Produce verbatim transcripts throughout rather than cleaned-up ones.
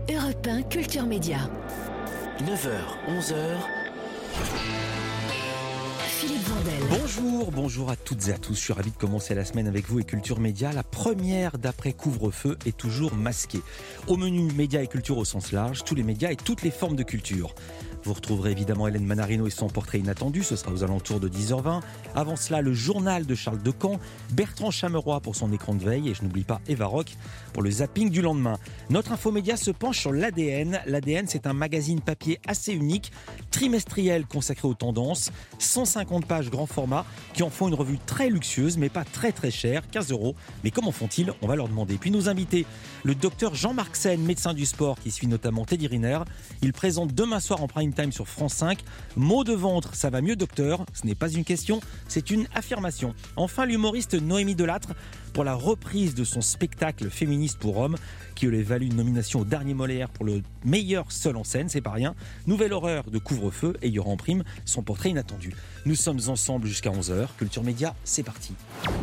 Europe un Culture Média. neuf heures, onze heures. Philippe Vandel. Bonjour, bonjour à toutes et à tous. Je suis ravi de commencer la semaine avec vous et Culture Média. La première d'après couvre-feu est toujours masquée. Au menu médias et culture au sens large, tous les médias et toutes les formes de culture. Vous retrouverez évidemment Hélène Manarino et son portrait inattendu, ce sera aux alentours de dix heures vingt. Avant cela, le journal de Charles Decamp, Bertrand Chameroy pour son écran de veille et je n'oublie pas Eva Rock pour le zapping du lendemain. Notre infomédia se penche sur l'A D N. L'A D N, c'est un magazine papier assez unique, trimestriel consacré aux tendances, cent cinquante pages grand format qui en font une revue très luxueuse mais pas très très chère, quinze euros. Mais comment font-ils ? On va leur demander. Puis nos invités, le docteur Jean-Marc Sen, médecin du sport qui suit notamment Teddy Riner. Il présente demain soir en prime time sur France cinq. Maux de ventre, ça va mieux docteur ? Ce n'est pas une question, c'est une affirmation. Enfin, l'humoriste Noémie Delattre pour la reprise de son spectacle Féministe pour hommes qui lui valut une nomination au dernier Molière pour le meilleur seul en scène, c'est pas rien. Nouvelle horreur de couvre-feu et il y aura en prime son portrait inattendu. Nous sommes ensemble jusqu'à onze heures. Culture Média, c'est parti.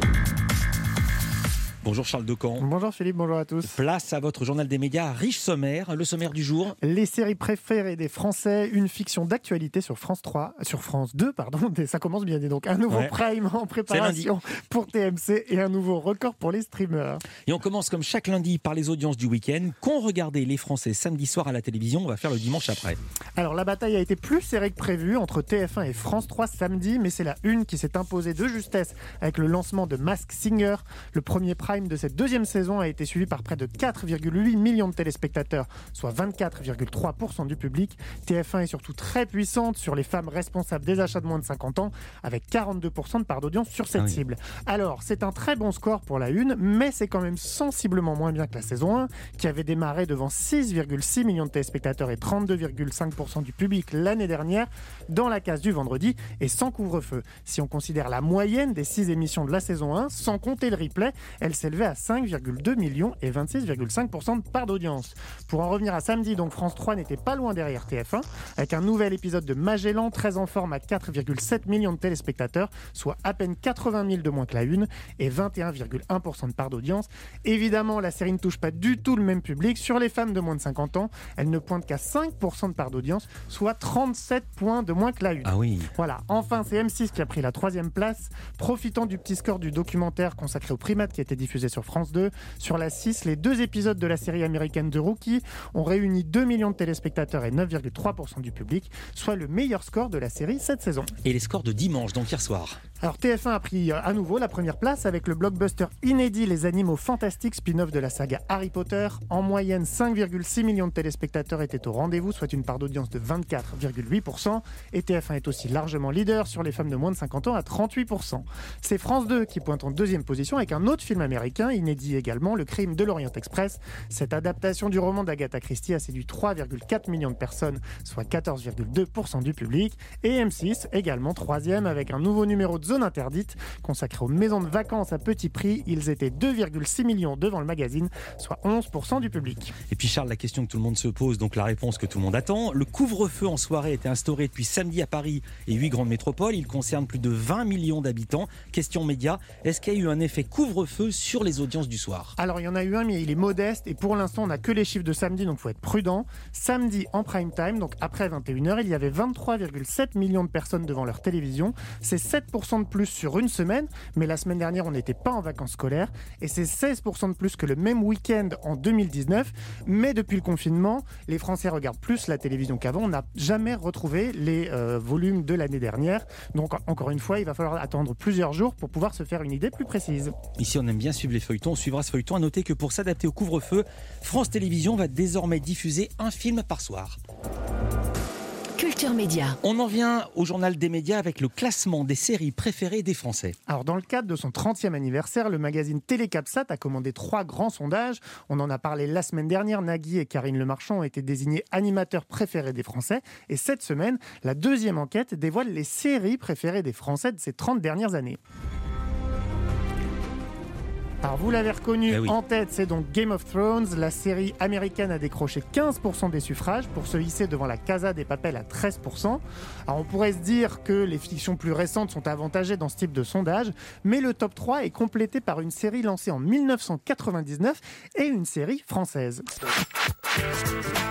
Bonjour Charles Decamp. Bonjour Philippe, bonjour à tous. Place à votre journal des médias, riche sommaire. Le sommaire du jour. Les séries préférées des Français, une fiction d'actualité sur France trois, sur France deux, pardon, ça commence bien, dis donc. Un nouveau ouais. prime en préparation pour T M C et un nouveau record pour les streamers. Et on commence comme chaque lundi par les audiences du week-end. Qu'ont regardé les Français samedi soir à la télévision ? On va faire le dimanche après. Alors la bataille a été plus serrée que prévu entre T F un et France trois samedi, mais c'est la une qui s'est imposée de justesse avec le lancement de Masked Singer. Le premier prime de cette deuxième saison a été suivi par près de quatre virgule huit millions de téléspectateurs, soit vingt-quatre virgule trois pour cent du public. T F un est surtout très puissante sur les femmes responsables des achats de moins de cinquante ans, avec quarante-deux pour cent de part d'audience sur cette ah oui. cible. Alors, c'est un très bon score pour la une, mais c'est quand même sensiblement moins bien que la saison un, qui avait démarré devant six virgule six millions de téléspectateurs et trente-deux virgule cinq pour cent du public l'année dernière, dans la case du vendredi et sans couvre-feu. Si on considère la moyenne des six émissions de la saison un, sans compter le replay, elle s'élevait à cinq virgule deux millions et vingt-six virgule cinq pour cent de part d'audience. Pour en revenir à samedi, donc France trois n'était pas loin derrière T F un, avec un nouvel épisode de Magellan, très en forme à quatre virgule sept millions de téléspectateurs, soit à peine quatre-vingt mille de moins que la une, et vingt et un virgule un pour cent de part d'audience. Évidemment, la série ne touche pas du tout le même public. Sur les femmes de moins de cinquante ans, elle ne pointe qu'à cinq pour cent de part d'audience, soit trente-sept points de moins que la une. Ah oui. Voilà. Enfin, c'est M six qui a pris la troisième place, profitant du petit score du documentaire consacré aux primates qui a été diffusé sur France deux. Sur la six, les deux épisodes de la série américaine The Rookie ont réuni deux millions de téléspectateurs et neuf virgule trois pour cent du public, soit le meilleur score de la série cette saison. Et les scores de dimanche, donc hier soir. Alors T F un a pris à nouveau la première place avec le blockbuster inédit Les Animaux Fantastiques, spin-off de la saga Harry Potter. En moyenne, cinq virgule six millions de téléspectateurs étaient au rendez-vous, soit une part d'audience de vingt-quatre virgule huit pour cent. Et T F un est aussi largement leader sur les femmes de moins de cinquante ans à trente-huit pour cent. C'est France deux qui pointe en deuxième position avec un autre film américain, inédit également, Le Crime de l'Orient Express. Cette adaptation du roman d'Agatha Christie a séduit trois virgule quatre millions de personnes, soit quatorze virgule deux pour cent du public. Et M six, également troisième, avec un nouveau numéro de Zone Interdite, consacré aux maisons de vacances à petit prix. Ils étaient deux virgule six millions devant le magazine, soit onze pour cent du public. Et puis Charles, la question que tout le monde se pose, donc la réponse que tout le monde attend. Le couvre-feu en soirée a été instauré depuis samedi à Paris et huit grandes métropoles. Il concerne plus de vingt millions d'habitants. Question média, est-ce qu'il y a eu un effet couvre-feu sur les audiences du soir ? Alors il y en a eu un, mais il est modeste et pour l'instant on n'a que les chiffres de samedi, donc il faut être prudent. Samedi en prime time, donc après vingt et une heures, il y avait vingt-trois virgule sept millions de personnes devant leur télévision. C'est sept pour cent de plus sur une semaine, mais la semaine dernière on n'était pas en vacances scolaires et c'est seize pour cent de plus que le même week-end en deux mille dix-neuf. Mais depuis le confinement, les Français regardent plus la télévision qu'avant. On n'a jamais retrouvé les euh, volumes de l'année dernière. Donc encore une fois, il va falloir attendre plusieurs jours pour pouvoir se faire une idée plus précise. Ici on aime bien suivre les feuilletons, on suivra ce feuilleton. À noter que pour s'adapter au couvre-feu, France Télévisions va désormais diffuser un film par soir. Culture Média. On en vient au journal des médias avec le classement des séries préférées des Français. Alors dans le cadre de son trentième anniversaire, le magazine Télécapsat a commandé trois grands sondages. On en a parlé la semaine dernière. Nagui et Karine Le Marchand ont été désignés animateurs préférés des Français. Et cette semaine, la deuxième enquête dévoile les séries préférées des Français de ces trente dernières années. Alors vous l'avez reconnu, eh oui. En tête, c'est donc Game of Thrones. La série américaine a décroché quinze pour cent des suffrages pour se hisser devant la Casa des Papel à treize pour cent. Alors on pourrait se dire que les fictions plus récentes sont avantagées dans ce type de sondage, mais le top trois est complété par une série lancée en dix-neuf cent quatre-vingt-dix-neuf et une série française.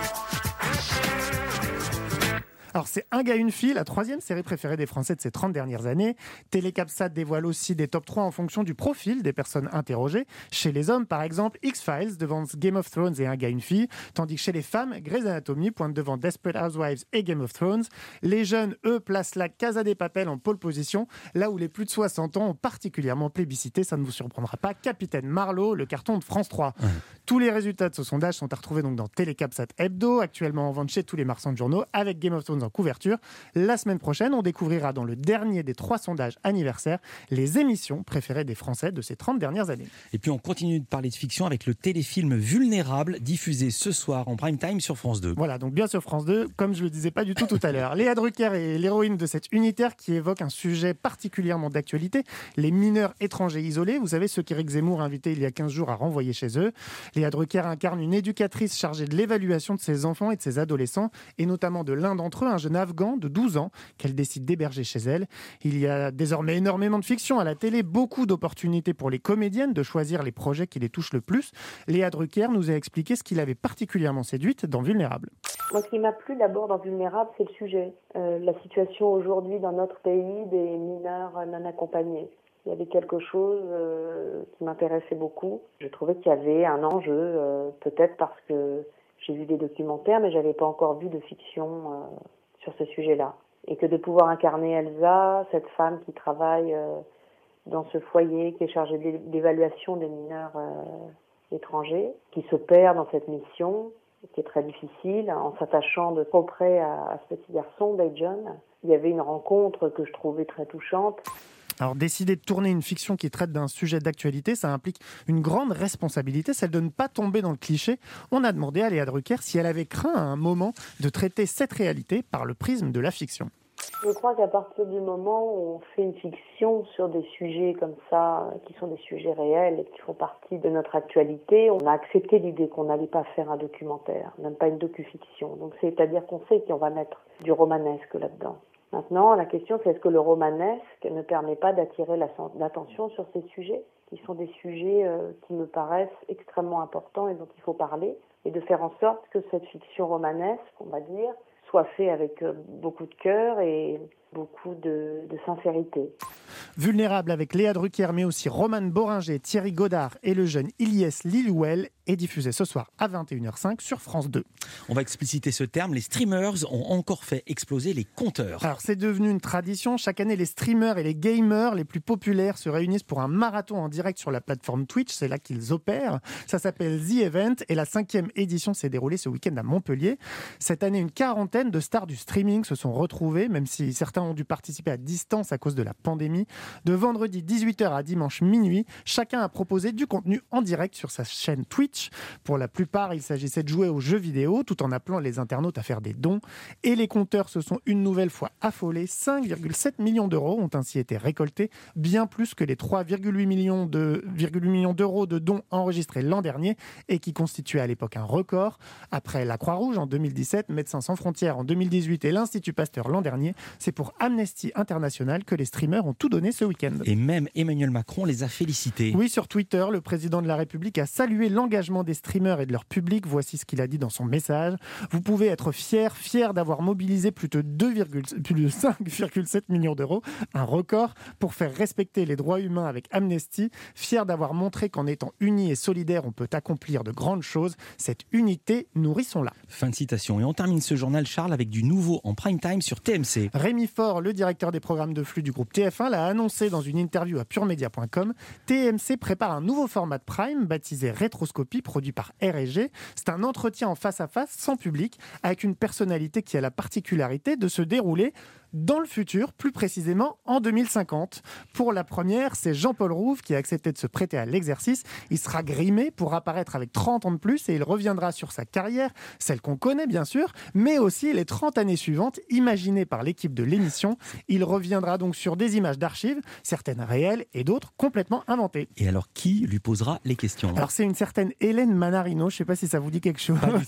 Alors c'est Un gars, une fille, la troisième série préférée des Français de ces trente dernières années. Télécapsat dévoile aussi des top trois en fonction du profil des personnes interrogées. Chez les hommes, par exemple, X-Files devance Game of Thrones et Un gars, une fille, tandis que chez les femmes, Grey's Anatomy pointe devant Desperate Housewives et Game of Thrones. Les jeunes, eux, placent la Casa de Papel en pole position, là où les plus de soixante ans ont particulièrement plébiscité, ça ne vous surprendra pas, Capitaine Marlowe, le carton de France trois. Mmh. Tous les résultats de ce sondage sont à retrouver donc dans Télécapsat Hebdo, actuellement en vente chez tous les marchands de journaux, avec Game of Thrones en couverture. La semaine prochaine, on découvrira dans le dernier des trois sondages anniversaires les émissions préférées des Français de ces trente dernières années. Et puis on continue de parler de fiction avec le téléfilm Vulnérable, diffusé ce soir en prime time sur France deux. Voilà, donc bien sur France deux, comme je le disais pas du tout tout à l'heure. Léa Drucker est l'héroïne de cette unitaire qui évoque un sujet particulièrement d'actualité, les mineurs étrangers isolés. Vous savez, ceux qu'Éric Zemmour a invités il y a quinze jours à renvoyer chez eux. Léa Drucker incarne une éducatrice chargée de l'évaluation de ses enfants et de ses adolescents, et notamment de l'un d'entre eux, un jeune Afghan de douze ans, qu'elle décide d'héberger chez elle. Il y a désormais énormément de fiction à la télé, beaucoup d'opportunités pour les comédiennes de choisir les projets qui les touchent le plus. Léa Drucker nous a expliqué ce qui l'avait particulièrement séduite dans Vulnérable. Moi, ce qui m'a plu d'abord dans Vulnérable, c'est le sujet. Euh, la situation aujourd'hui dans notre pays des mineurs non accompagnés. Il y avait quelque chose euh, qui m'intéressait beaucoup. Je trouvais qu'il y avait un enjeu, euh, peut-être parce que j'ai vu des documentaires, mais je n'avais pas encore vu de fiction euh, sur ce sujet-là. Et que de pouvoir incarner Elsa, cette femme qui travaille euh, dans ce foyer, qui est chargée d'évaluation des mineurs euh, étrangers, qui se perd dans cette mission, qui est très difficile, en s'attachant de trop près à, à ce petit garçon, Daejon. Il y avait une rencontre que je trouvais très touchante. Alors, décider de tourner une fiction qui traite d'un sujet d'actualité, ça implique une grande responsabilité, celle de ne pas tomber dans le cliché. On a demandé à Léa Drucker si elle avait craint à un moment de traiter cette réalité par le prisme de la fiction. Je crois qu'à partir du moment où on fait une fiction sur des sujets comme ça, qui sont des sujets réels et qui font partie de notre actualité, on a accepté l'idée qu'on n'allait pas faire un documentaire, même pas une docu-fiction. Donc c'est-à-dire qu'on sait qu'on va mettre du romanesque là-dedans. Maintenant, la question, c'est est-ce que le romanesque ne permet pas d'attirer l'attention sur ces sujets, qui sont des sujets euh, qui me paraissent extrêmement importants et dont il faut parler, et de faire en sorte que cette fiction romanesque, on va dire, soit faite avec euh, beaucoup de cœur et beaucoup de, de sincérité. Vulnérable avec Léa Drucker, mais aussi Romane Boringer, Thierry Godard et le jeune Ilyes Lilouel est diffusé ce soir à vingt et une heures cinq sur France deux. On va expliciter ce terme, les streamers ont encore fait exploser les compteurs. Alors c'est devenu une tradition, chaque année les streamers et les gamers les plus populaires se réunissent pour un marathon en direct sur la plateforme Twitch, c'est là qu'ils opèrent. Ça s'appelle The Event et la cinquième édition s'est déroulée ce week-end à Montpellier. Cette année, une quarantaine de stars du streaming se sont retrouvées, même si certains ont dû participer à distance à cause de la pandémie. De vendredi dix-huit heures à dimanche minuit, chacun a proposé du contenu en direct sur sa chaîne Twitch. Pour la plupart, il s'agissait de jouer aux jeux vidéo tout en appelant les internautes à faire des dons. Et les compteurs se sont une nouvelle fois affolés. cinq virgule sept millions d'euros ont ainsi été récoltés, bien plus que les trois virgule huit millions de, millions d'euros de dons enregistrés l'an dernier et qui constituaient à l'époque un record. Après la Croix-Rouge en deux mille dix-sept, Médecins sans frontières en deux mille dix-huit et l'Institut Pasteur l'an dernier, c'est pour Amnesty International que les streamers ont tout donné ce week-end. Et même Emmanuel Macron les a félicités. Oui, sur Twitter, le président de la République a salué l'engagement des streamers et de leur public. Voici ce qu'il a dit dans son message. Vous pouvez être fiers, fiers d'avoir mobilisé plus de, deux, plus de cinq virgule sept millions d'euros, un record, pour faire respecter les droits humains avec Amnesty. Fiers d'avoir montré qu'en étant unis et solidaires, on peut accomplir de grandes choses. Cette unité, nourrissons-la. Fin de citation. Et on termine ce journal, Charles, avec du nouveau en prime time sur T M C. Rémi Faure, le directeur des programmes de flux du groupe T F un, l'a annoncé dans une interview à pure média point com. T M C prépare un nouveau format de prime baptisé Rétroscopie, produit par R et G. C'est un entretien en face à face, sans public, avec une personnalité qui a la particularité de se dérouler dans le futur, plus précisément en deux mille cinquante. Pour la première, c'est Jean-Paul Rouve qui a accepté de se prêter à l'exercice. Il sera grimé pour apparaître avec trente ans de plus et il reviendra sur sa carrière, celle qu'on connaît bien sûr, mais aussi les trente années suivantes, imaginées par l'équipe de l'émission. Il reviendra donc sur des images d'archives, certaines réelles et d'autres complètement inventées. Et alors, qui lui posera les questions ? Alors, c'est une certaine Hélène Manarino, je ne sais pas si ça vous dit quelque chose. Pas du tout.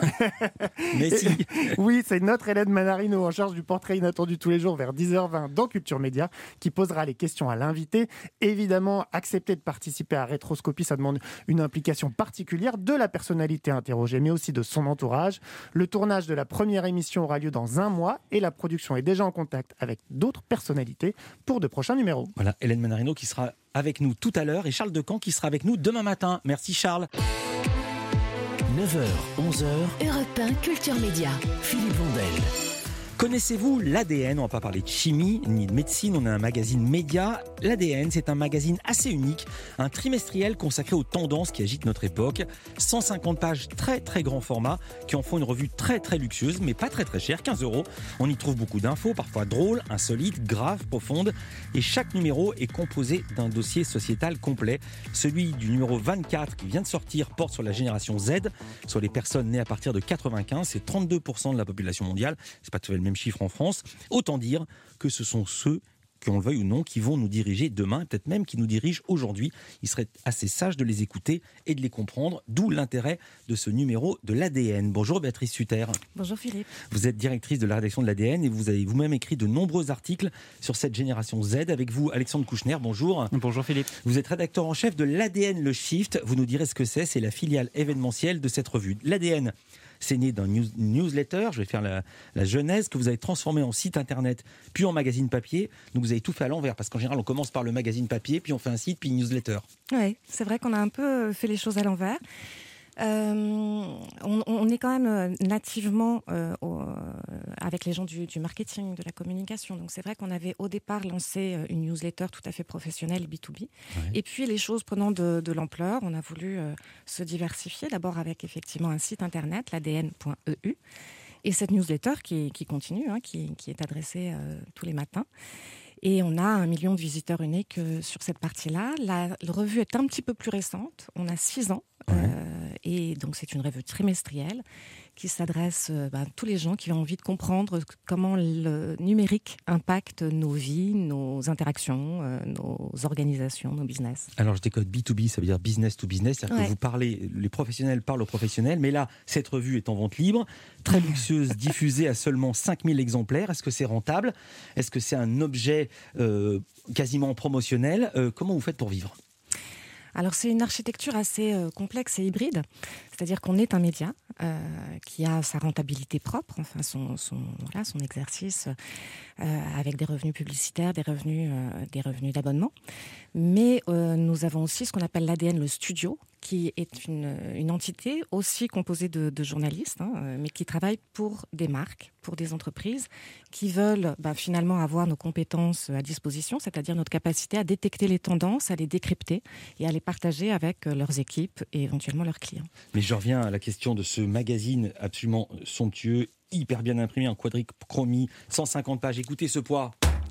Mais si. Oui, c'est notre Hélène Manarino en charge du portrait inattendu tous les jours vers dix heures vingt dans Culture Média qui posera les questions à l'invité. Évidemment, accepter de participer à Rétroscopie, ça demande une implication particulière de la personnalité interrogée, mais aussi de son entourage. Le tournage de la première émission aura lieu dans un mois et la production est déjà en contact avec d'autres personnalités pour de prochains numéros. Voilà, Hélène Manarino qui sera avec nous tout à l'heure et Charles Decamp qui sera avec nous demain matin. Merci Charles. neuf heures, onze heures, Europe un Culture Média. Philippe Vandel. Connaissez-vous l'A D N ? On ne va pas parler de chimie ni de médecine, on a un magazine média. L'A D N, c'est un magazine assez unique, un trimestriel consacré aux tendances qui agitent notre époque. cent cinquante pages, très très grand format, qui en font une revue très très luxueuse, mais pas très très chère, quinze euros. On y trouve beaucoup d'infos, parfois drôles, insolites, graves, profondes. Et chaque numéro est composé d'un dossier sociétal complet. Celui du numéro vingt-quatre qui vient de sortir porte sur la génération Z, sur les personnes nées à partir de quatre-vingt-quinze. C'est trente-deux pour cent de la population mondiale. C'est pas tout à fait le même chiffre en France. Autant dire que ce sont ceux, qu'on le veuille ou non, qui vont nous diriger demain, peut-être même qui nous dirigent aujourd'hui. Il serait assez sage de les écouter et de les comprendre, d'où l'intérêt de ce numéro de l'A D N. Bonjour Béatrice Sutter. Bonjour Philippe. Vous êtes directrice de la rédaction de l'A D N et vous avez vous-même écrit de nombreux articles sur cette génération Z. Avec vous, Alexandre Kouchner, bonjour. Bonjour Philippe. Vous êtes rédacteur en chef de l'A D N Le Shift. Vous nous direz ce que c'est. C'est la filiale événementielle de cette revue. L'A D N, c'est né d'un news, newsletter, je vais faire la, la genèse, que vous avez transformé en site internet, puis en magazine papier. Donc vous avez tout fait à l'envers, parce qu'en général, on commence par le magazine papier, puis on fait un site, puis une newsletter. Oui, c'est vrai qu'on a un peu fait les choses à l'envers. Euh, on, on est quand même nativement euh, au, euh, avec les gens du, du marketing, de la communication. Donc c'est vrai qu'on avait au départ lancé une newsletter tout à fait professionnelle, B deux B. Ouais. Et puis les choses prenant de, de l'ampleur, on a voulu euh, se diversifier. D'abord avec effectivement un site internet, l'A D N point E U. Et cette newsletter qui, qui continue, hein, qui, qui est adressée euh, tous les matins. Et on a un million de visiteurs uniques euh, sur cette partie-là. La, la revue est un petit peu plus récente. On a six ans. Ouais. Euh, et donc, c'est une revue trimestrielle qui s'adresse euh, bah, à tous les gens qui ont envie de comprendre comment le numérique impacte nos vies, nos interactions, euh, nos organisations, nos business. Alors, je décode B deux B, ça veut dire business to business. C'est-à-dire ouais. que vous parlez, les professionnels parlent aux professionnels. Mais là, cette revue est en vente libre, très luxueuse, diffusée à seulement cinq mille exemplaires. Est-ce que c'est rentable ? Est-ce que c'est un objet euh, quasiment promotionnel ? euh, Comment vous faites pour vivre ? Alors, c'est une architecture assez euh, complexe et hybride. C'est-à-dire qu'on est un média euh, qui a sa rentabilité propre, enfin son, son, voilà, son exercice euh, avec des revenus publicitaires, des revenus, euh, des revenus d'abonnement. Mais euh, nous avons aussi ce qu'on appelle l'A D N, le studio, qui est une, une entité aussi composée de, de journalistes, hein, mais qui travaille pour des marques, pour des entreprises qui veulent bah, finalement avoir nos compétences à disposition, c'est-à-dire notre capacité à détecter les tendances, à les décrypter et à les partager avec leurs équipes et éventuellement leurs clients. Mais je reviens à la question de ce magazine absolument somptueux, hyper bien imprimé, en quadrichromie, cent cinquante pages. Écoutez ce poids.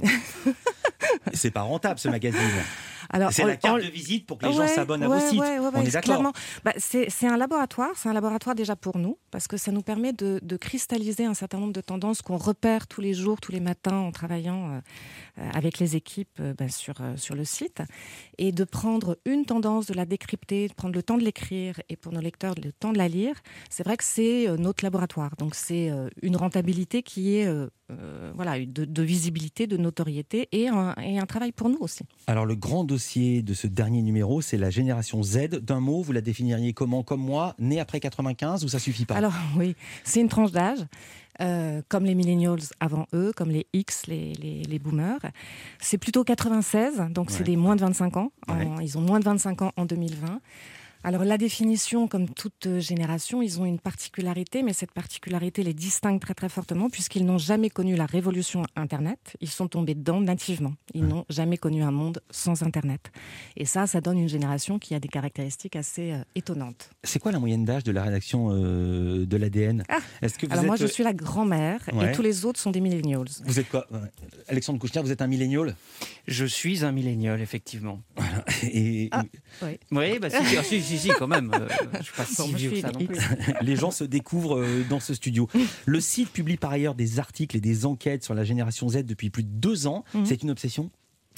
C'est pas rentable ce magazine. Alors, c'est on, la carte on, de visite pour que les ouais, gens s'abonnent à ouais, vos sites. Ouais, ouais, on est d'accord. Bah, c'est, c'est un laboratoire, c'est un laboratoire déjà pour nous, parce que ça nous permet de, de cristalliser un certain nombre de tendances qu'on repère tous les jours, tous les matins en travaillant euh, avec les équipes euh, bah, sur, euh, sur le site, et de prendre une tendance, de la décrypter, de prendre le temps de l'écrire, et pour nos lecteurs, le temps de la lire. C'est vrai que c'est euh, notre laboratoire, donc c'est euh, une rentabilité qui est euh, euh, voilà, de, de visibilité, de notoriété, et un, et un travail pour nous aussi. Alors le grand dossier de ce dernier numéro, c'est la génération Z. D'un mot, vous la définiriez comment ? Comme moi, né après quatre-vingt-quinze, ou ça suffit pas ? Alors oui, c'est une tranche d'âge, euh, comme les millennials avant eux, comme les X, les, les, les boomers. C'est plutôt quatre-vingt-seize, donc ouais. c'est des moins de vingt-cinq ans. Ouais. En, ils ont moins de vingt-cinq ans en deux mille vingt. Alors la définition, comme toute génération, ils ont une particularité, mais cette particularité les distingue très très fortement puisqu'ils n'ont jamais connu la révolution Internet. Ils sont tombés dedans nativement. Ils n'ont jamais connu un monde sans Internet. Et ça, ça donne une génération qui a des caractéristiques assez euh, étonnantes. C'est quoi la moyenne d'âge de la rédaction euh, de l'A D N ? ah. Est-ce que vous Alors êtes... moi, je suis la grand-mère ouais. et tous les autres sont des millennials. Vous êtes quoi ? Alexandre Kouchner, vous êtes un millénial ? Je suis un millénial, effectivement. Voilà. Et... Ah, oui, oui bah, si, si, si, si, quand même. Euh, je ne suis pas si vieux que ça non plus. Les gens se découvrent euh, dans ce studio. Le site publie par ailleurs des articles et des enquêtes sur la génération Z depuis plus de deux ans. Mmh. C'est une obsession ?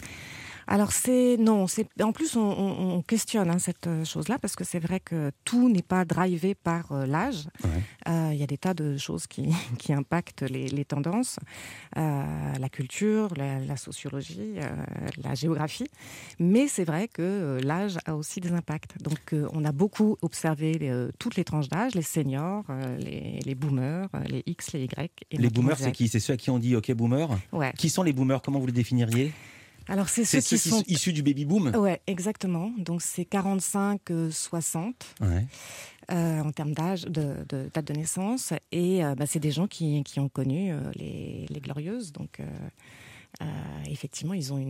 Alors c'est non, c'est en plus on, on, on questionne hein, cette chose-là parce que c'est vrai que tout n'est pas drivé par euh, l'âge. Il ouais. euh, y a des tas de choses qui, qui impactent les, les tendances, euh, la culture, la, la sociologie, euh, la géographie. Mais c'est vrai que euh, l'âge a aussi des impacts. Donc euh, on a beaucoup observé euh, toutes les tranches d'âge, les seniors, euh, les, les boomers, euh, les X, les Y. Et les boomers, c'est qui ? C'est ceux à qui on dit OK boomer ? Ouais. Qui sont les boomers ? Comment vous les définiriez ? Alors, c'est, c'est ceux, ceux qui sont issus du baby-boom ? Oui, exactement. Donc, c'est quarante-cinq soixante ouais. euh, en termes d'âge, de, de date de naissance. Et euh, bah, c'est des gens qui, qui ont connu euh, les, les Glorieuses. Donc, euh, euh, effectivement, ils ont une,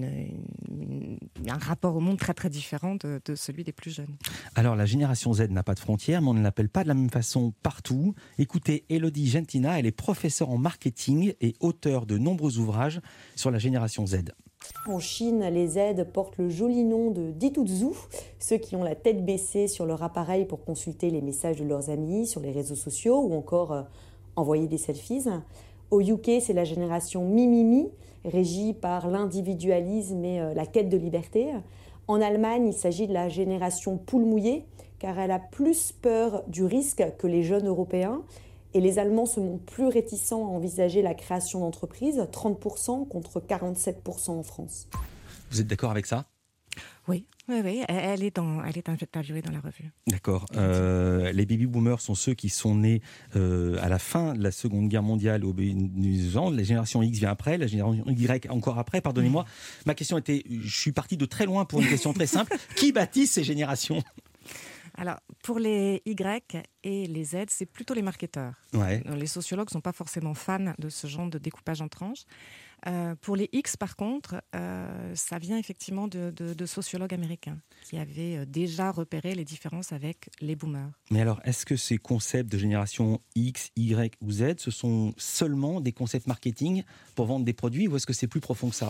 une, une, un rapport au monde très, très différent de, de celui des plus jeunes. Alors, la génération Z n'a pas de frontières, mais on ne l'appelle pas de la même façon partout. Écoutez, Elodie Gentina, elle est professeure en marketing et auteure de nombreux ouvrages sur la génération Z. En Chine, les Z portent le joli nom de Dituzhu, ceux qui ont la tête baissée sur leur appareil pour consulter les messages de leurs amis sur les réseaux sociaux ou encore euh, envoyer des selfies. Au U K, c'est la génération Mimimi, régie par l'individualisme et euh, la quête de liberté. En Allemagne, il s'agit de la génération poule mouillée, car elle a plus peur du risque que les jeunes Européens. Et les Allemands se montrent plus réticents à envisager la création d'entreprises, trente pour cent contre quarante-sept pour cent en France. Vous êtes d'accord avec ça ? Oui, oui, oui. Elle est, dans, elle est interviewée dans la revue. D'accord. Euh, les baby-boomers sont ceux qui sont nés euh, à la fin de la Seconde Guerre mondiale au Bénin. La génération X vient après, la génération Y encore après. Pardonnez-moi. Mmh. Ma question était, je suis parti de très loin pour une question très simple. Qui bâtit ces générations ? Alors, pour les Y et les Z, c'est plutôt les marketeurs. Ouais. Les sociologues ne sont pas forcément fans de ce genre de découpage en tranches. Euh, pour les X, par contre, euh, ça vient effectivement de, de, de sociologues américains qui avaient déjà repéré les différences avec les boomers. Mais alors, est-ce que ces concepts de génération X, Y ou Z, ce sont seulement des concepts marketing pour vendre des produits ou est-ce que c'est plus profond que ça ?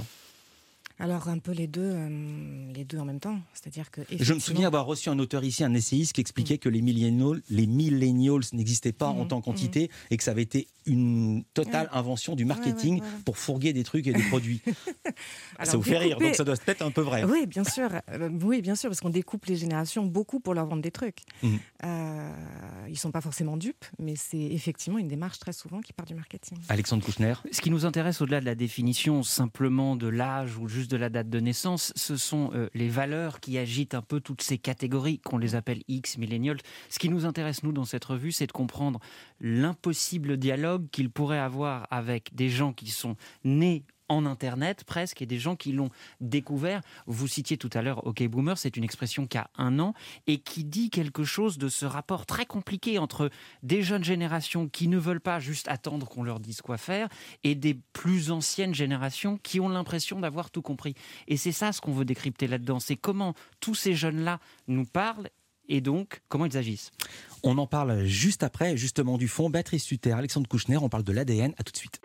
Alors un peu les deux, euh, les deux en même temps. C'est-à-dire que je me souviens avoir reçu un auteur ici, un essayiste, qui expliquait mmh. que les millennials, les millennials n'existaient pas mmh. en tant qu'entité mmh. et que ça avait été une totale ouais. invention du marketing ouais, ouais, ouais. pour fourguer des trucs et des produits. Alors, ça vous fait rire, donc ça doit être un peu vrai. Oui, bien sûr, euh, oui, bien sûr, parce qu'on découpe les générations beaucoup pour leur vendre des trucs. Mmh. Euh, ils sont pas forcément dupes, mais c'est effectivement une démarche très souvent qui part du marketing. Alexandre Kouchner. Ce qui nous intéresse au-delà de la définition simplement de l'âge ou juste de la date de naissance, ce sont euh, les valeurs qui agitent un peu toutes ces catégories, qu'on les appelle X, millennials. Ce qui nous intéresse, nous, dans cette revue, c'est de comprendre l'impossible dialogue qu'il pourrait avoir avec des gens qui sont nés en Internet presque, et des gens qui l'ont découvert. Vous citiez tout à l'heure OK Boomer, c'est une expression qui a un an et qui dit quelque chose de ce rapport très compliqué entre des jeunes générations qui ne veulent pas juste attendre qu'on leur dise quoi faire et des plus anciennes générations qui ont l'impression d'avoir tout compris. Et c'est ça ce qu'on veut décrypter là-dedans, c'est comment tous ces jeunes-là nous parlent et donc comment ils agissent. On en parle juste après, justement du fond. Béatrice Sutter, Alexandre Kouchner, on parle de l'A D N, à tout de suite.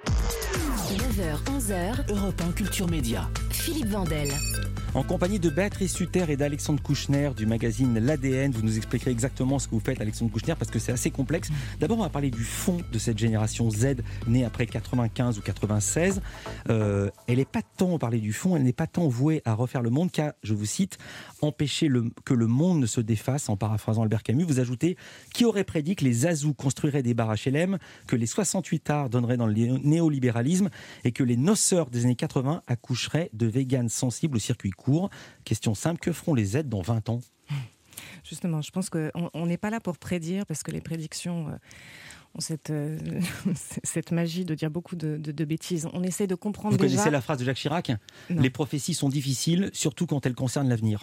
neuf heures, onze heures, Europe un Culture Média. Philippe Vandel. En compagnie de Béatrice Sutter et d'Alexandre Kouchner du magazine L'A D N, vous nous expliquerez exactement ce que vous faites, Alexandre Kouchner, parce que c'est assez complexe. D'abord, on va parler du fond de cette génération Z née après quatre-vingt-quinze ou quatre-vingt-seize. Euh, elle n'est pas tant, on parlait du fond, elle n'est pas tant vouée à refaire le monde qu'à, je vous cite, empêcher le, que le monde ne se défasse, en paraphrasant Albert Camus. Vous ajoutez, qui aurait prédit que les Azous construiraient des bars H L M, que les soixante-huit arts donneraient dans le néolibéralisme et que les noceurs des années quatre-vingts accoucheraient de véganes sensibles au circuit court. Question simple, que feront les Z dans vingt ans ? Justement, je pense qu'on n'est pas là pour prédire, parce que les prédictions euh, ont cette, euh, cette magie de dire beaucoup de, de, de bêtises. On essaie de comprendre. Vous déjà... connaissez la phrase de Jacques Chirac ? Non. Les prophéties sont difficiles, surtout quand elles concernent l'avenir.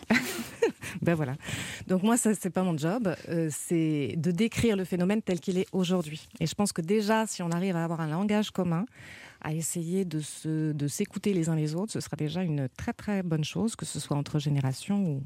Ben voilà. Donc moi, ça, c'est pas mon job. Euh, c'est de décrire le phénomène tel qu'il est aujourd'hui. Et je pense que déjà, si on arrive à avoir un langage commun, à essayer de, se, de s'écouter les uns les autres, ce sera déjà une très très bonne chose, que ce soit entre générations ou,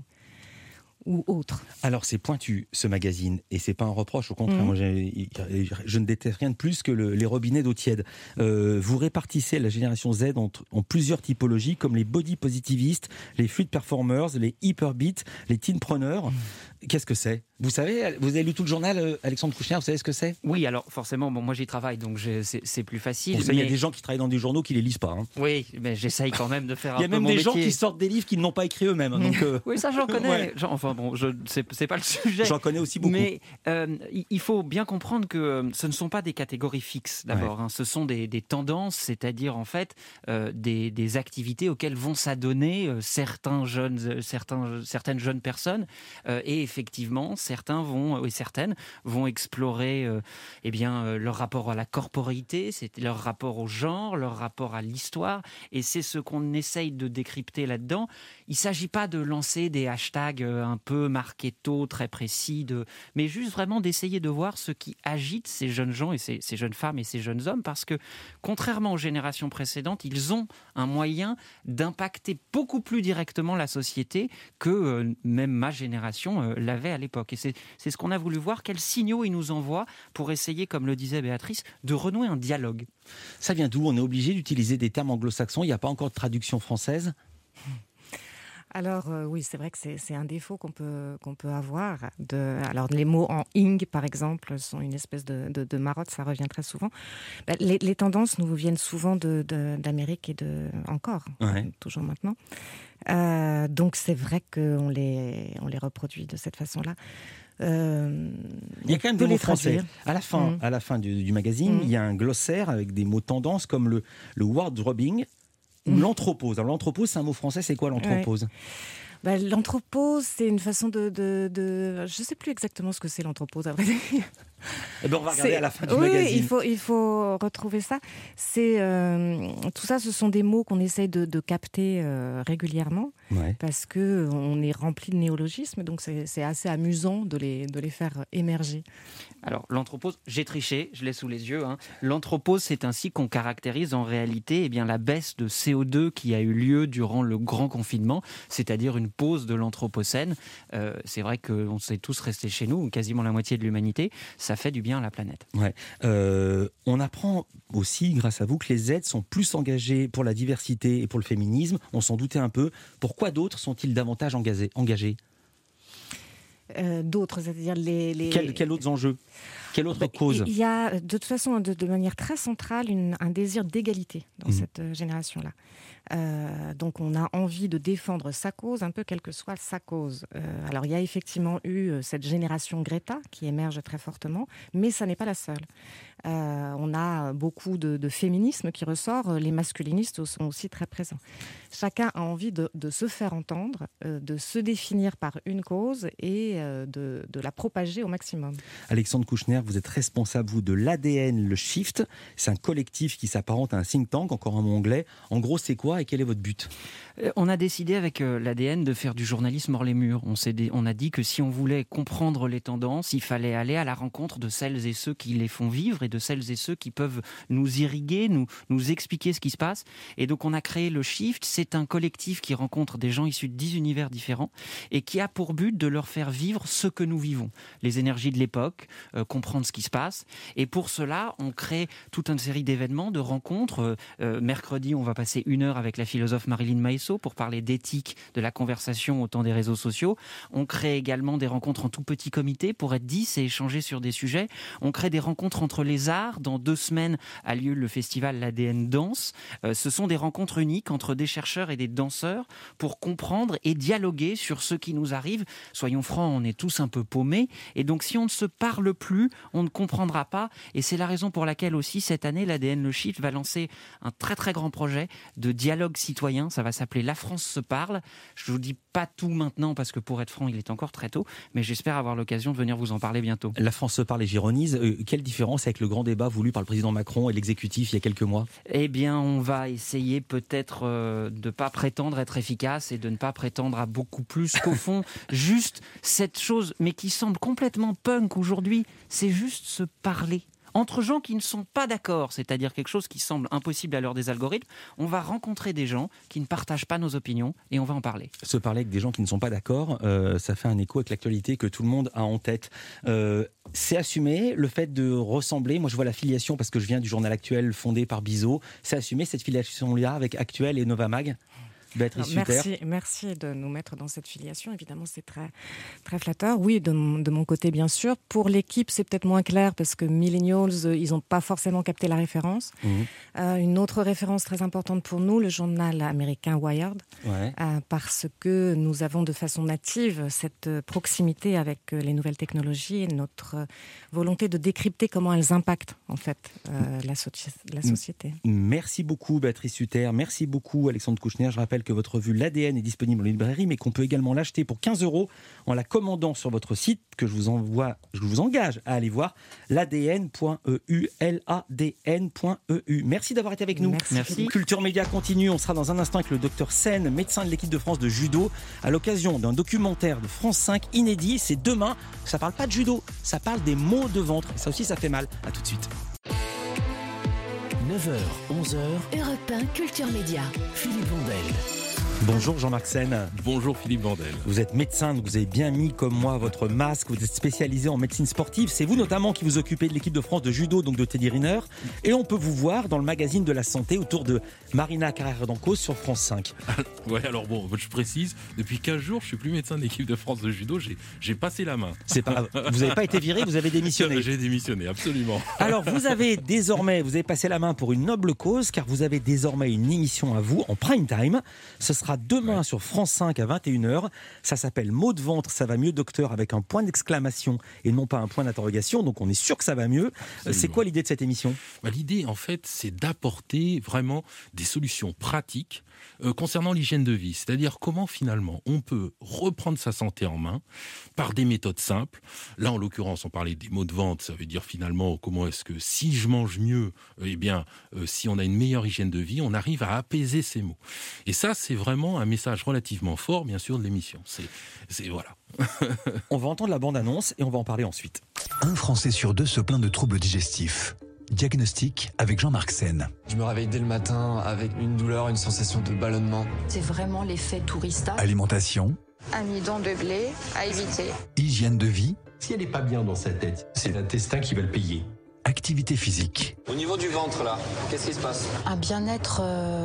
ou autres. Alors c'est pointu ce magazine, et c'est pas un reproche, au contraire, mmh. moi, j'ai, je ne déteste rien de plus que le, les robinets d'eau tiède. Euh, vous répartissez la génération Z en, en plusieurs typologies, comme les body positivistes, les fluid performers, les hyperbeats, les teenpreneurs. Mmh. Qu'est-ce que c'est ? Vous savez, vous avez lu tout le journal, euh, Alexandre Kouchner, vous savez ce que c'est ? Oui, alors forcément, bon, moi j'y travaille, donc je, c'est, c'est plus facile. Bon, ça, il mais... y a des gens qui travaillent dans des journaux qui les lisent pas. Hein. Oui, mais j'essaye quand même de faire un peu Il y a même mon des métier. gens qui sortent des livres qu'ils n'ont pas écrits eux-mêmes. Donc, euh... oui, ça j'en connais. Ouais. Genre, enfin bon, je, c'est, c'est pas le sujet. J'en connais aussi beaucoup. Mais euh, il faut bien comprendre que euh, ce ne sont pas des catégories fixes d'abord. Ouais. Hein, ce sont des, des tendances, c'est-à-dire en fait euh, des, des activités auxquelles vont s'adonner euh, certains jeunes, euh, certains, certaines jeunes personnes. Euh, et effectivement, certains vont, euh, et certaines vont explorer euh, eh bien, euh, leur rapport à la corporéité, c'est leur rapport au genre, leur rapport à l'histoire, et c'est ce qu'on essaye de décrypter là-dedans. Il ne s'agit pas de lancer des hashtags un peu marketo, très précis, de... mais juste vraiment d'essayer de voir ce qui agite ces jeunes gens et ces, ces jeunes femmes et ces jeunes hommes, parce que contrairement aux générations précédentes, ils ont un moyen d'impacter beaucoup plus directement la société que euh, même ma génération euh, l'avait à l'époque. Et c'est, c'est ce qu'on a voulu voir, quels signaux ils nous envoient pour essayer, comme le disait Béatrice, de renouer un dialogue. Ça vient d'où ? On est obligé d'utiliser des termes anglo-saxons, il n'y a pas encore de traduction française ? Alors euh, oui, c'est vrai que c'est, c'est un défaut qu'on peut, qu'on peut avoir. De, alors les mots en ing, par exemple, sont une espèce de, de, de marotte, ça revient très souvent. Ben, les, les tendances nous viennent souvent de, de, d'Amérique et de, encore, ouais. toujours maintenant. Euh, donc c'est vrai qu'on les, on les reproduit de cette façon-là. Euh, il y a quand même des mots français. Traduire. À la fin, mmh. à la fin du, du magazine, mmh. il y a un glossaire avec des mots tendances comme le, le wardrobing ou mmh. l'anthropose. Alors l'anthropose, c'est un mot français, c'est quoi l'anthropose ? Ouais. Bah, l'anthropose, c'est une façon de, de, de... Je ne sais plus exactement ce que c'est l'anthropose, à vrai dire. Eh ben on va regarder c'est... à la fin du oui, magazine. Il faut, il faut retrouver ça. C'est, euh, tout ça, ce sont des mots qu'on essaye de, de capter euh, régulièrement, ouais. parce qu'on est rempli de néologismes, donc c'est, c'est assez amusant de les, de les faire émerger. Alors, l'anthropose, j'ai triché, je l'ai sous les yeux. Hein. L'anthropose, c'est ainsi qu'on caractérise en réalité eh bien, la baisse de C O deux qui a eu lieu durant le grand confinement, c'est-à-dire une pause de l'anthropocène. Euh, c'est vrai qu'on s'est tous restés chez nous, quasiment la moitié de l'humanité. Ça fait du bien à la planète. Ouais. Euh, on apprend aussi, grâce à vous, que les aides sont plus engagées pour la diversité et pour le féminisme. On s'en doutait un peu. Pourquoi d'autres sont-ils davantage engagés, engagés euh, D'autres, c'est-à-dire les... les... Quels quel autres enjeux ? Quelle autre cause ? Il y a de toute façon, de, de manière très centrale, une, un désir d'égalité dans mmh. cette euh, génération-là. Euh, donc on a envie de défendre sa cause, un peu quelle que soit sa cause. Euh, alors il y a effectivement eu cette génération Greta qui émerge très fortement, mais ça n'est pas la seule. Euh, on a beaucoup de, de féminisme qui ressort, les masculinistes sont aussi très présents. Chacun a envie de, de se faire entendre, euh, de se définir par une cause et euh, de, de la propager au maximum. Alexandre Kouchner, vous êtes responsable, vous, de l'A D N, le Shift. C'est un collectif qui s'apparente à un think tank, encore un mot anglais. En gros, c'est quoi et quel est votre but ? On a décidé avec euh, l'A D N de faire du journalisme hors les murs. On, s'est dé... on a dit que si on voulait comprendre les tendances, il fallait aller à la rencontre de celles et ceux qui les font vivre et de celles et ceux qui peuvent nous irriguer, nous, nous expliquer ce qui se passe. Et donc on a créé le Shift. C'est un collectif qui rencontre des gens issus de dix univers différents et qui a pour but de leur faire vivre ce que nous vivons. Les énergies de l'époque, euh, comprendre ce qui se passe. Et pour cela, on crée toute une série d'événements, de rencontres. Euh, mercredi, on va passer une heure avec la philosophe Marilyn Maïsso pour parler d'éthique de la conversation au temps des réseaux sociaux. On crée également des rencontres en tout petit comité pour être dix et échanger sur des sujets. On crée des rencontres entre les arts. Dans deux semaines a lieu le festival l'A D N Danse. Euh, ce sont des rencontres uniques entre des chercheurs et des danseurs pour comprendre et dialoguer sur ce qui nous arrive. Soyons francs, on est tous un peu paumés. Et donc si on ne se parle plus, on ne comprendra pas. Et c'est la raison pour laquelle aussi cette année, l'A D N Le Shift va lancer un très très grand projet de dialogue citoyen. Ça va s'appeler La France se parle. Je ne vous dis pas tout maintenant parce que pour être franc, il est encore très tôt. Mais j'espère avoir l'occasion de venir vous en parler bientôt. La France se parle et gironise. Euh, quelle différence avec le grand débat voulu par le président Macron et l'exécutif il y a quelques mois ? Eh bien, on va essayer peut-être euh, de ne pas prétendre être efficace et de ne pas prétendre à beaucoup plus qu'au fond, juste cette chose, mais qui semble complètement punk aujourd'hui, c'est juste se parler. Entre gens qui ne sont pas d'accord, c'est-à-dire quelque chose qui semble impossible à l'heure des algorithmes, on va rencontrer des gens qui ne partagent pas nos opinions et on va en parler. Se parler avec des gens qui ne sont pas d'accord, euh, ça fait un écho avec l'actualité que tout le monde a en tête. Euh, c'est assumé, le fait de ressembler, moi je vois la filiation parce que je viens du journal Actuel fondé par Bizot, c'est assumé cette filiation-là avec Actuel et Novamag ? Béatrice Alors, Sutter. merci, merci de nous mettre dans cette filiation. Évidemment, c'est très, très flatteur. Oui, de, mon- de mon côté, bien sûr. Pour l'équipe, c'est peut-être moins clair parce que Millennials, euh, ils n'ont pas forcément capté la référence. Mhm. Euh, une autre référence très importante pour nous, le journal américain Wired, Ouais. euh, parce que nous avons de façon native cette euh, proximité avec euh, les nouvelles technologies et notre euh, volonté de décrypter comment elles impactent en fait euh, la, soci- la société. Merci beaucoup Béatrice Sutter, merci beaucoup Alexandre Kouchner. Je rappelle que votre revue L'A D N est disponible en librairie, mais qu'on peut également l'acheter pour quinze euros en la commandant sur votre site, que je vous envoie, je vous engage à aller voir, l'A D N point E U, L A D N point E U. Merci d'avoir été avec nous. Merci. Merci. Culture Média continue, on sera dans un instant avec le docteur Sen, médecin de l'équipe de France de judo, à l'occasion d'un documentaire de France cinq inédit. C'est demain, ça parle pas de judo, ça parle des maux de ventre. Ça aussi, ça fait mal. À tout de suite. neuf heures, onze heures, Europe un Culture Média. Philippe Vandel. Bonjour Jean-Marc Sen. Bonjour Philippe Vandel. Vous êtes médecin, donc vous avez bien mis comme moi votre masque, vous êtes spécialisé en médecine sportive. C'est vous notamment qui vous occupez de l'équipe de France de judo, donc de Teddy Riner. Et on peut vous voir dans le magazine de la santé autour de Marina Carrère-Dancos sur France cinq. Ouais, alors bon, je précise, depuis quinze jours, je suis plus médecin de l'équipe de France de judo, j'ai, j'ai passé la main. C'est pas, vous n'avez pas été viré, vous avez démissionné. J'ai démissionné, absolument. Alors vous avez désormais, vous avez passé la main pour une noble cause, car vous avez désormais une émission à vous en prime time. Ce sera demain ouais. sur France cinq à vingt et une heures. Ça s'appelle Maux de ventre, ça va mieux docteur, avec un point d'exclamation et non pas un point d'interrogation. Donc on est sûr que ça va mieux. Absolument. C'est quoi l'idée de cette émission ? Bah, l'idée en fait, c'est d'apporter vraiment des solutions pratiques euh, concernant l'hygiène de vie. C'est-à-dire comment finalement on peut reprendre sa santé en main par des méthodes simples. Là en l'occurrence, on parlait des maux de ventre. Ça veut dire finalement comment est-ce que si je mange mieux, eh bien euh, si on a une meilleure hygiène de vie, on arrive à apaiser ces maux. Et ça, c'est vraiment un message relativement fort, bien sûr, de l'émission. C'est, c'est voilà. On va entendre la bande-annonce et on va en parler ensuite. Un Français sur deux se plaint de troubles digestifs. Diagnostic avec Jean-Marc Sen. Je me réveille dès le matin avec une douleur, une sensation de ballonnement. C'est vraiment l'effet tourista. Alimentation. Amidon de blé à éviter. Hygiène de vie. Si elle n'est pas bien dans sa tête, c'est l'intestin qui va le payer. Activité physique. Au niveau du ventre là, qu'est-ce qui se passe ? Un bien-être... Euh,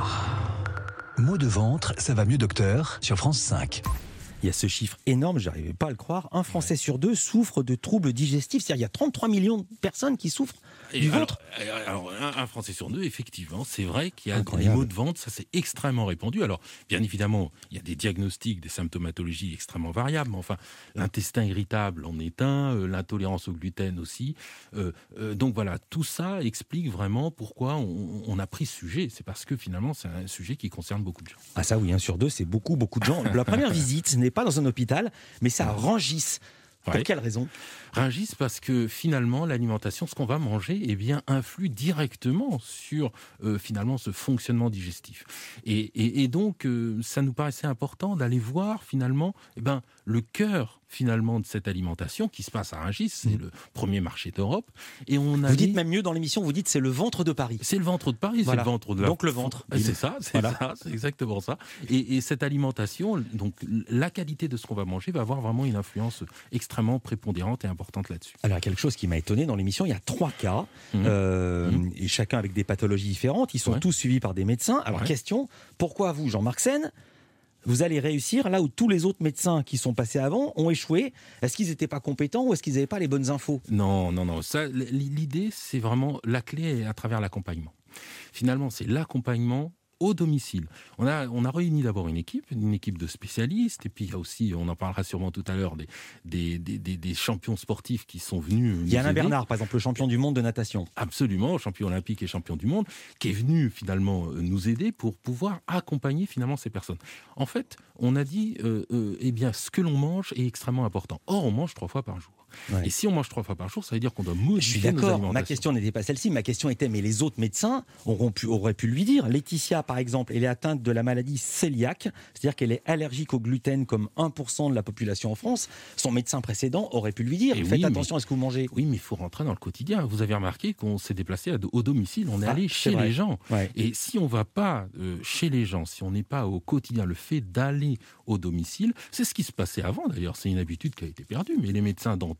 Maux de ventre, ça va mieux docteur, sur France cinq. Il y a ce chiffre énorme, je n'arrivais pas à le croire. Un Français sur deux souffre de troubles digestifs. C'est-à-dire qu'il y a trente-trois millions de personnes qui souffrent Et du alors, ventre. Alors, un, un Français sur deux, effectivement, c'est vrai qu'il y a Incroyable. des maux de ventre, ça c'est extrêmement répandu. Alors, bien évidemment, il y a des diagnostics, des symptomatologies extrêmement variables. Mais enfin, l'intestin irritable en est un, euh, l'intolérance au gluten aussi. Euh, euh, donc voilà, tout ça explique vraiment pourquoi on, on a pris ce sujet. C'est parce que finalement, c'est un sujet qui concerne beaucoup de gens. Ah ça oui, un sur deux, c'est beaucoup, beaucoup de gens. La première visite, ce n'est pas dans un hôpital, mais c'est à Rungis. Pour Ouais. quelle raison ? Rungis parce que finalement l'alimentation, ce qu'on va manger, eh bien influe directement sur euh, finalement ce fonctionnement digestif. Et, et, et donc euh, ça nous paraissait important d'aller voir finalement eh ben le cœur finalement de cette alimentation qui se passe à Rungis, c'est mmh. le premier marché d'Europe. Et on vous avait... dites même mieux dans l'émission, vous dites c'est le ventre de Paris. C'est le ventre de Paris, voilà. c'est le ventre de la... Donc le ventre. C'est ça, c'est voilà. ça, c'est exactement ça. Et, et cette alimentation, donc la qualité de ce qu'on va manger va avoir vraiment une influence extrêmement prépondérante et importante là-dessus. Alors quelque chose qui m'a étonné dans l'émission, il y a trois cas, mmh. Euh, mmh. et chacun avec des pathologies différentes. Ils sont ouais. tous suivis par des médecins. Alors ouais. question, pourquoi vous, Jean-Marc Sen, vous allez réussir là où tous les autres médecins qui sont passés avant ont échoué? Est-ce qu'ils n'étaient pas compétents ou est-ce qu'ils n'avaient pas les bonnes infos? Non, non, non. Ça, l'idée, c'est vraiment la clé à travers l'accompagnement. Finalement, c'est l'accompagnement au domicile. On a, on a réuni d'abord une équipe, une équipe de spécialistes, et puis il y a aussi, on en parlera sûrement tout à l'heure, des, des, des, des, des champions sportifs qui sont venus nous Yann aider. Bernard, par exemple, le champion du monde de natation. Absolument, champion olympique et champion du monde, qui est venu finalement nous aider pour pouvoir accompagner finalement ces personnes. En fait, on a dit, euh, euh, eh bien, ce que l'on mange est extrêmement important. Or, on mange trois fois par jour. Ouais. Et si on mange trois fois par jour, ça veut dire qu'on doit modifier. Je suis d'accord. Nos alimentations. Ma question n'était pas celle-ci. Ma question était, mais les autres médecins auront pu, auraient pu lui dire. Laetitia, par exemple, elle est atteinte de la maladie cœliaque, c'est-à-dire qu'elle est allergique au gluten comme un pour cent de la population en France. Son médecin précédent aurait pu lui dire, et faites oui, attention mais, à ce que vous mangez. Oui, mais il faut rentrer dans le quotidien. Vous avez remarqué qu'on s'est déplacé à, au domicile, on est ah, allé chez vrai. les gens. Ouais. Et si on ne va pas euh, chez les gens, si on n'est pas au quotidien, le fait d'aller au domicile, c'est ce qui se passait avant d'ailleurs, c'est une habitude qui a été perdue, mais les médecins dentistes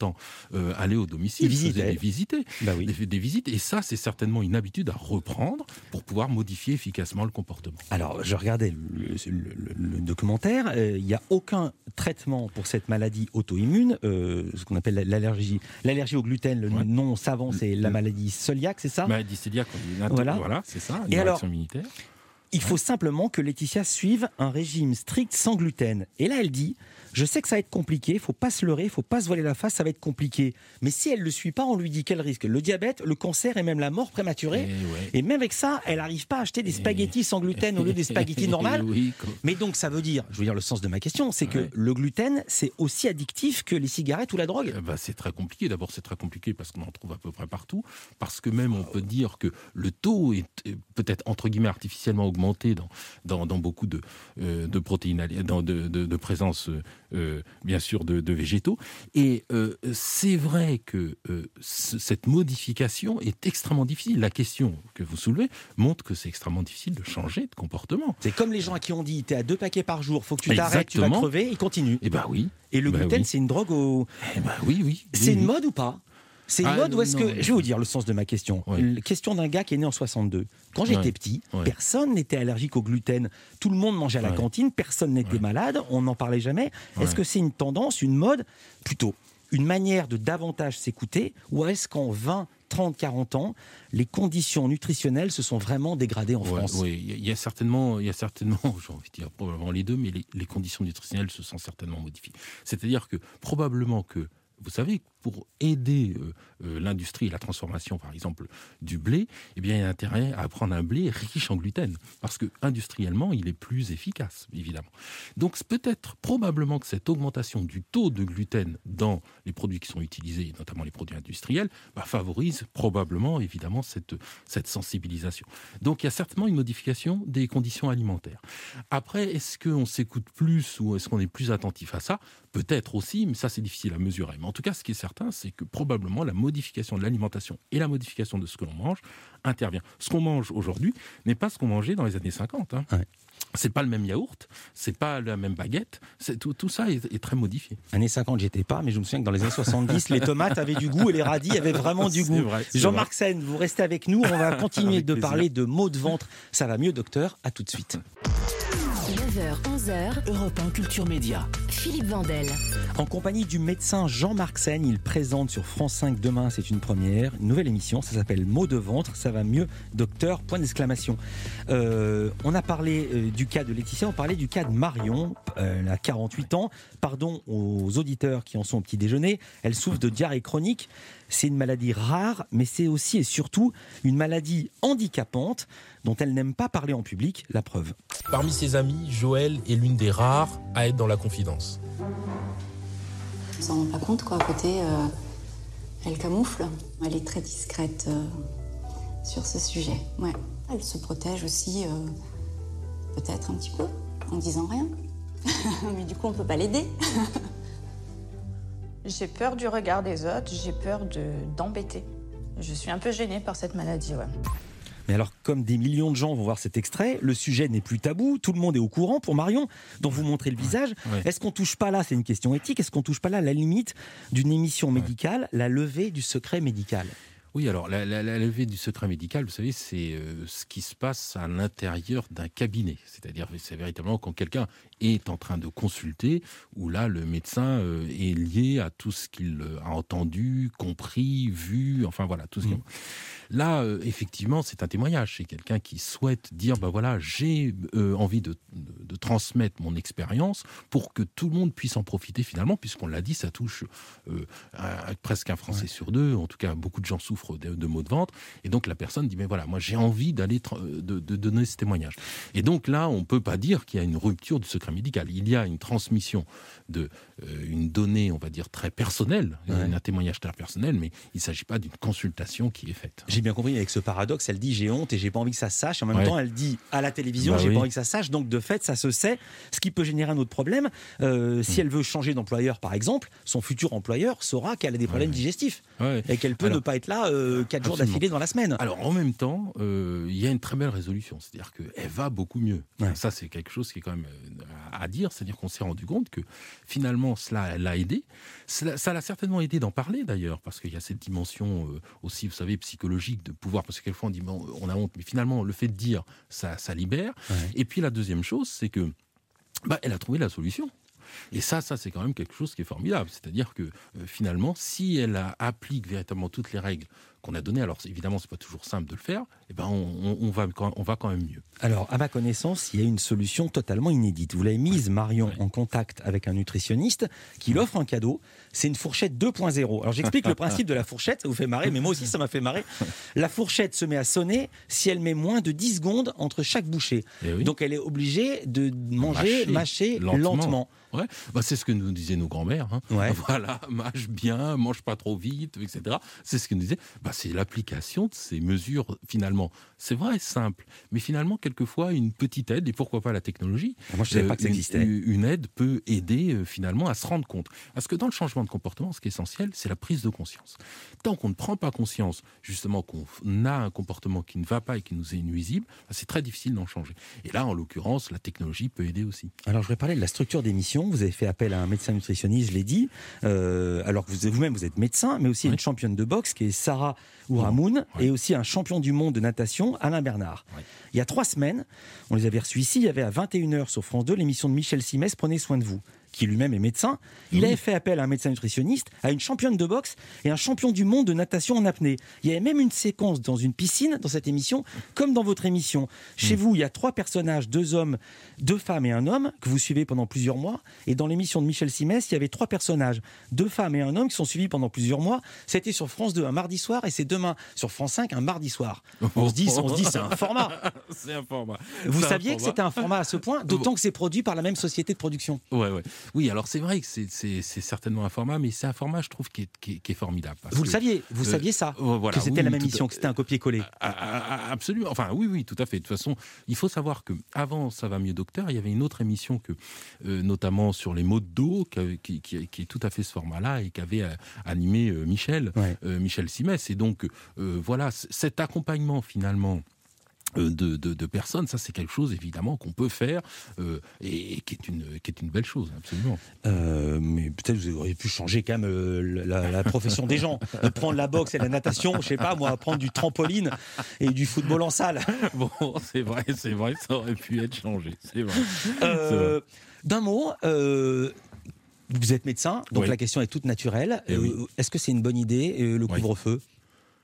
temps euh, allaient au domicile, faisaient des visites, bah oui. des, des visites, et ça, c'est certainement une habitude à reprendre pour pouvoir modifier efficacement le comportement. Alors, je regardais le, le, le, le documentaire, il euh, n'y a aucun traitement pour cette maladie auto-immune, euh, ce qu'on appelle l'allergie, l'allergie au gluten, le ouais. nom savant, c'est la maladie cœliaque, c'est ça ? Maladie cœliaque, voilà. voilà, c'est ça, une et réaction alors, immunitaire. Il faut simplement que Laetitia suive un régime strict sans gluten. Et là, elle dit, je sais que ça va être compliqué, il ne faut pas se leurrer, il ne faut pas se voiler la face, ça va être compliqué. Mais si elle ne le suit pas, on lui dit quel risque ? Le diabète, le cancer et même la mort prématurée. Et, ouais. et même avec ça, elle n'arrive pas à acheter des spaghettis sans gluten au lieu des spaghettis normales. Oui, mais donc ça veut dire, je veux dire le sens de ma question, c'est ouais. que le gluten, c'est aussi addictif que les cigarettes ou la drogue. Eh ben, c'est très compliqué. D'abord, c'est très compliqué parce qu'on en trouve à peu près partout. Parce que même, on peut dire que le taux est peut-être, entre guillemets, artificiellement augmenté dans Dans, dans beaucoup de, euh, de protéines, dans de, de, de présence, euh, bien sûr, de, de végétaux. Et euh, c'est vrai que euh, c- cette modification est extrêmement difficile. La question que vous soulevez montre que c'est extrêmement difficile de changer de comportement. C'est comme les gens à qui on dit, t'es à deux paquets par jour, faut que tu t'arrêtes, tu vas crever, ils continuent. Eh ben oui. Et le ben gluten, oui. c'est une drogue au... Eh ben oui, oui. C'est oui, une oui. mode ou pas ? C'est une ah, mode ou est-ce non, que... non. Je vais vous dire le sens de ma question. Ouais. La question d'un gars qui est né en soixante-deux. Quand j'étais ouais. petit, ouais. personne n'était allergique au gluten. Tout le monde mangeait à la ouais. cantine, personne n'était ouais. malade, on n'en parlait jamais. Ouais. Est-ce que c'est une tendance, une mode, plutôt une manière de davantage s'écouter, ou est-ce qu'en vingt, trente, quarante ans, les conditions nutritionnelles se sont vraiment dégradées en ouais, France ? Oui, il y a certainement, il y a certainement, j'ai envie de dire probablement les deux, mais les, les conditions nutritionnelles se sont certainement modifiées. C'est-à-dire que probablement que, vous savez, pour aider euh, euh, l'industrie et la transformation, par exemple, du blé, eh bien, il y a intérêt à prendre un blé riche en gluten, parce que industriellement, il est plus efficace, évidemment. Donc, c'est peut-être, probablement que cette augmentation du taux de gluten dans les produits qui sont utilisés, notamment les produits industriels, bah, favorise probablement, évidemment, cette, cette sensibilisation. Donc, il y a certainement une modification des conditions alimentaires. Après, est-ce qu'on s'écoute plus ou est-ce qu'on est plus attentif à ça ? Peut-être aussi, mais ça, c'est difficile à mesurer. Mais en tout cas, ce qui est certain, c'est que probablement la modification de l'alimentation et la modification de ce que l'on mange intervient. Ce qu'on mange aujourd'hui n'est pas ce qu'on mangeait dans les années cinquante. Hein. Ouais. C'est pas le même yaourt, c'est pas la même baguette, c'est tout, tout ça est, est très modifié. Années cinquante, j'y étais pas, mais je me souviens que dans les années soixante-dix, les tomates avaient du goût et les radis avaient vraiment du goût. Vrai, Jean-Marc Sen, vous restez avec nous, on va continuer de plaisir. Parler de maux de ventre. Ça va mieux, docteur, à tout de suite. neuf heures, onze heures, Europe un Culture Média. Philippe Vandel. En compagnie du médecin Jean-Marc Sen, il présente sur France cinq demain, c'est une première, une nouvelle émission, ça s'appelle Maux de ventre, ça va mieux, docteur, point d'exclamation. Euh, on a parlé euh, du cas de Laetitia, on parlait du cas de Marion, euh, elle a quarante-huit ans, pardon aux auditeurs qui en sont au petit déjeuner, elle souffre de diarrhée chronique, c'est une maladie rare, mais c'est aussi et surtout une maladie handicapante dont elle n'aime pas parler en public, la preuve. Parmi ses amis, Joël est l'une des rares à être dans la confidence. On s'en rend pas compte, quoi. À côté, euh, elle camoufle. Elle est très discrète euh, sur ce sujet. Ouais. Elle se protège aussi, euh, peut-être un petit peu, en disant rien. Mais du coup, on peut pas l'aider. J'ai peur du regard des autres, j'ai peur de, d'embêter. Je suis un peu gênée par cette maladie, ouais. Mais alors, comme des millions de gens vont voir cet extrait, le sujet n'est plus tabou, tout le monde est au courant. Pour Marion, dont vous montrez le visage, ouais. Est-ce qu'on touche pas là, c'est une question éthique, est-ce qu'on touche pas là à la limite d'une émission médicale, la levée du secret médical ? Oui, alors la, la, la levée du secret médical, vous savez, c'est euh, ce qui se passe à l'intérieur d'un cabinet. C'est-à-dire, c'est véritablement quand quelqu'un est en train de consulter, où là, le médecin euh, est lié à tout ce qu'il a entendu, compris, vu, enfin voilà, tout ce mmh. qu'il... Là, euh, effectivement, c'est un témoignage. C'est quelqu'un qui souhaite dire, ben voilà, j'ai euh, envie de, de, de transmettre mon expérience pour que tout le monde puisse en profiter finalement, puisqu'on l'a dit, ça touche euh, à, à presque un Français ouais. sur deux. En tout cas, beaucoup de gens souffrent de, de maux de ventre. Et donc, la personne dit, mais voilà, moi, j'ai envie d'aller tra- de, de donner ce témoignage. Et donc là, on ne peut pas dire qu'il y a une rupture du secret médical. Il y a une transmission de euh, une donnée, on va dire, très personnelle, ouais. un témoignage très personnel, mais il ne s'agit pas d'une consultation qui est faite. J'ai j'ai bien compris, avec ce paradoxe, elle dit j'ai honte et j'ai pas envie que ça se sache. En même ouais. temps, elle dit à la télévision, bah j'ai oui. pas envie que ça se sache. Donc de fait, ça se sait. Ce qui peut générer un autre problème. Euh, si mmh. elle veut changer d'employeur, par exemple, son futur employeur saura qu'elle a des problèmes ouais. digestifs ouais. et qu'elle peut Alors, ne pas être là euh, quatre jours d'affilée dans la semaine. Alors en même temps, il euh, y a une très belle résolution. C'est-à-dire qu'elle va beaucoup mieux. Ouais. Ça, c'est quelque chose qui est quand même à dire. C'est-à-dire qu'on s'est rendu compte que finalement, cela l'a aidé. Cela, ça l'a certainement aidé d'en parler d'ailleurs, parce qu'il y a cette dimension euh, aussi, vous savez, psychologique de pouvoir, parce que quelquefois on dit bon, on a honte, mais finalement le fait de dire, ça, ça libère. Ouais. Et puis la deuxième chose, c'est que bah, elle a trouvé la solution. Et ça, ça c'est quand même quelque chose qui est formidable. C'est-à-dire que euh, finalement, si elle a, applique véritablement toutes les règles qu'on a données, alors évidemment, c'est pas toujours simple de le faire, eh ben on, on, on, va, on va quand même mieux. Alors, à ma connaissance, il y a une solution totalement inédite. Vous l'avez mise, Marion, ouais. en contact avec un nutritionniste qui l'offre un cadeau. C'est une fourchette deux point zéro. Alors, j'explique le principe de la fourchette, ça vous fait marrer, mais moi aussi, ça m'a fait marrer. La fourchette se met à sonner si elle met moins de dix secondes entre chaque bouchée. Oui. Donc, elle est obligée de manger, mâcher, mâcher lentement. lentement. Ouais. Bah, c'est ce que nous disaient nos grands-mères. Hein. Ouais. Voilà, mâche bien, mange pas trop vite, et cetera. C'est ce que nous disaient. Bah, c'est l'application de ces mesures, finalement. C'est vrai, simple. Mais finalement, quelquefois, une petite aide, et pourquoi pas la technologie, moi, je savais euh, pas que ça existait. Une, une aide peut aider, euh, finalement, à se rendre compte. Parce que dans le changement de comportement, ce qui est essentiel, c'est la prise de conscience. Tant qu'on ne prend pas conscience, justement, qu'on a un comportement qui ne va pas et qui nous est nuisible, bah, c'est très difficile d'en changer. Et là, en l'occurrence, la technologie peut aider aussi. Alors, je vais parler de la structure d'émission. Vous avez fait appel à un médecin nutritionniste, je l'ai dit, euh, alors que vous, vous-même vous êtes médecin, mais aussi oui. une championne de boxe qui est Sarah Ouramoun, oui. et aussi un champion du monde de natation, Alain Bernard. Oui. Il y a trois semaines, on les avait reçus ici, il y avait à vingt et une heures sur France deux l'émission de Michel Simès, Prenez soin de vous, qui lui-même est médecin. Il oui. avait fait appel à un médecin nutritionniste, à une championne de boxe et un champion du monde de natation en apnée. Il y avait même une séquence dans une piscine, dans cette émission, comme dans votre émission. Chez mmh. vous, il y a trois personnages, deux hommes, deux femmes et un homme, que vous suivez pendant plusieurs mois. Et dans l'émission de Michel Simès, il y avait trois personnages, deux femmes et un homme, qui sont suivis pendant plusieurs mois. C'était sur France deux un mardi soir et c'est demain sur France cinq un mardi soir. On se dit, on se dit c'est un format. C'est un format. Vous c'est saviez que c'était un format à ce point, d'autant que c'est produit par la même société de production. Ouais, ouais. Oui, alors c'est vrai que c'est, c'est, c'est certainement un format, mais c'est un format, je trouve, qui est, qui est, qui est formidable. Vous que, le saviez, vous euh, saviez ça, euh, voilà, que c'était oui, la même émission, que c'était un copier-coller. Absolument, enfin oui, oui, tout à fait. De toute façon, il faut savoir qu'avant Ça va mieux docteur, il y avait une autre émission, que, euh, notamment sur les maux de dos, qui, qui, qui est tout à fait ce format-là, et qu'avait animé euh, Michel, ouais. euh, Michel Simès. Et donc, euh, voilà, cet accompagnement, finalement, De, de, de personnes, ça c'est quelque chose évidemment qu'on peut faire euh, et, et qui est une qui est une belle chose, absolument. Euh, mais peut-être vous auriez pu changer quand même euh, la, la profession des gens, de prendre la boxe et la natation, je sais pas moi, prendre du trampoline et du football en salle. Bon, c'est vrai, c'est vrai, ça aurait pu être changé, c'est vrai. Euh, c'est vrai. D'un mot. Euh, vous êtes médecin, donc oui. la question est toute naturelle. Euh, oui. Est-ce que c'est une bonne idée euh, le couvre-feu ? Oui.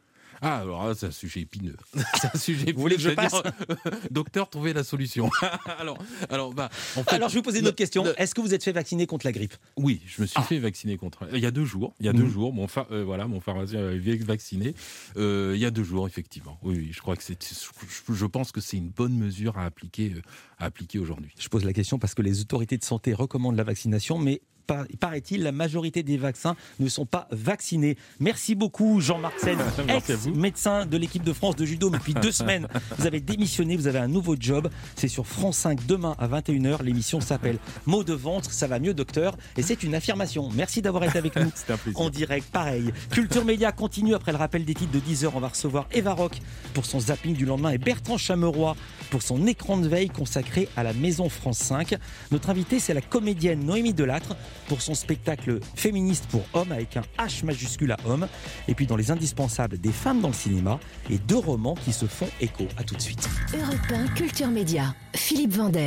Ah, alors là, c'est un sujet épineux. C'est un sujet épineux. Vous voulez que je passe ? Docteur, trouvez la solution. alors, alors, bah, en fait, alors, je vais vous poser une autre question. Le... Est-ce que vous êtes fait vacciner contre la grippe ? Oui, je me suis ah. fait vacciner contre. Il y a deux jours. Il y a mmh. deux jours, mon pha... euh, voilà, mon pharmacien avait vacciné. Euh, il y a deux jours, effectivement. Oui, oui, je crois que c'est. Je pense que c'est une bonne mesure à appliquer, euh, à appliquer aujourd'hui. Je pose la question parce que les autorités de santé recommandent la vaccination, mais paraît-il, la majorité des vaccins ne sont pas vaccinés. Merci beaucoup, Jean-Marc Sen, ex-médecin de l'équipe de France de judo. Depuis deux semaines, vous avez démissionné, vous avez un nouveau job. C'est sur France cinq demain à vingt et une heures. L'émission s'appelle Mots de ventre, ça va mieux, docteur. Et c'est une affirmation. Merci d'avoir été avec nous en direct. Pareil. Culture Média continue après le rappel des titres de dix heures. On va recevoir Eva Rock pour son zapping du lendemain et Bertrand Chameroy pour son écran de veille consacré à la Maison France cinq. Notre invitée, c'est la comédienne Noémie Delattre pour son spectacle féministe pour hommes avec un H majuscule à homme. Et puis dans les indispensables des femmes dans le cinéma et deux romans qui se font écho. À tout de suite. Europe un Culture Média, Philippe Vandel.